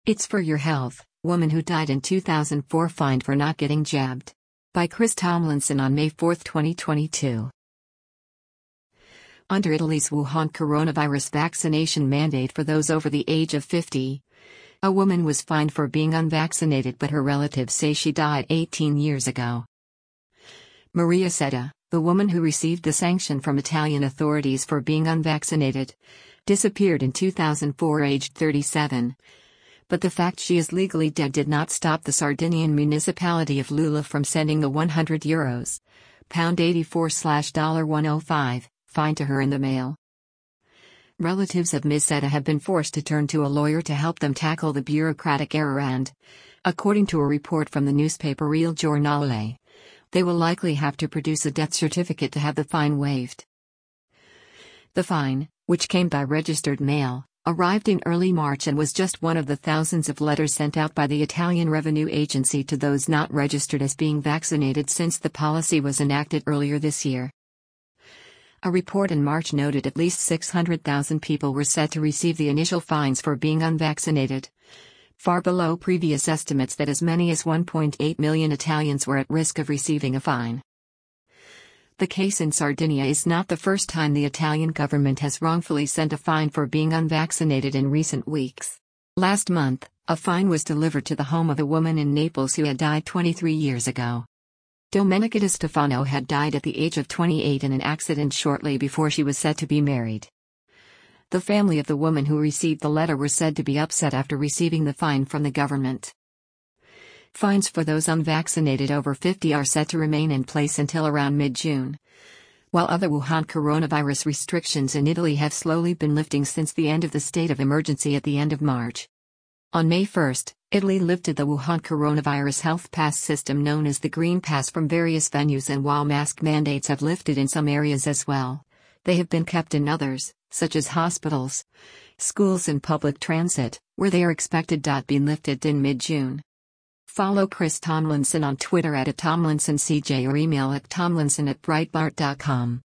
It's for your health. Woman who died in 2004 fined for not getting jabbed. By Chris Tomlinson on May 4, 2022. Under Italy's Wuhan coronavirus vaccination mandate for those over the age of 50, a woman was fined for being unvaccinated, but her relatives say she died 18 years ago. Maria Setta, the woman who received the sanction from Italian authorities for being unvaccinated, disappeared in 2004 aged 37. But the fact she is legally dead did not stop the Sardinian municipality of Lula from sending the €100, £84/$105, fine to her in the mail. Relatives of Ms. Setta have been forced to turn to a lawyer to help them tackle the bureaucratic error and, according to a report from the newspaper Il Giornale, they will likely have to produce a death certificate to have the fine waived. The fine, which came by registered mail, arrived in early March and was just one of the thousands of letters sent out by the Italian Revenue Agency to those not registered as being vaccinated since the policy was enacted earlier this year. A report in March noted at least 600,000 people were set to receive the initial fines for being unvaccinated, far below previous estimates that as many as 1.8 million Italians were at risk of receiving a fine. The case in Sardinia is not the first time the Italian government has wrongfully sent a fine for being unvaccinated in recent weeks. Last month, a fine was delivered to the home of a woman in Naples who had died 23 years ago. Domenica Di Stefano had died at the age of 28 in an accident shortly before she was set to be married. The family of the woman who received the letter were said to be upset after receiving the fine from the government. Fines for those unvaccinated over 50 are set to remain in place until around mid-June, while other Wuhan coronavirus restrictions in Italy have slowly been lifting since the end of the state of emergency at the end of March. On May 1, Italy lifted the Wuhan coronavirus health pass system known as the Green Pass from various venues, and while mask mandates have lifted in some areas as well, they have been kept in others, such as hospitals, schools and public transit, where they are expected to be lifted in mid-June. Follow Chris Tomlinson on Twitter @TomlinsonCJ or email at tomlinson@breitbart.com.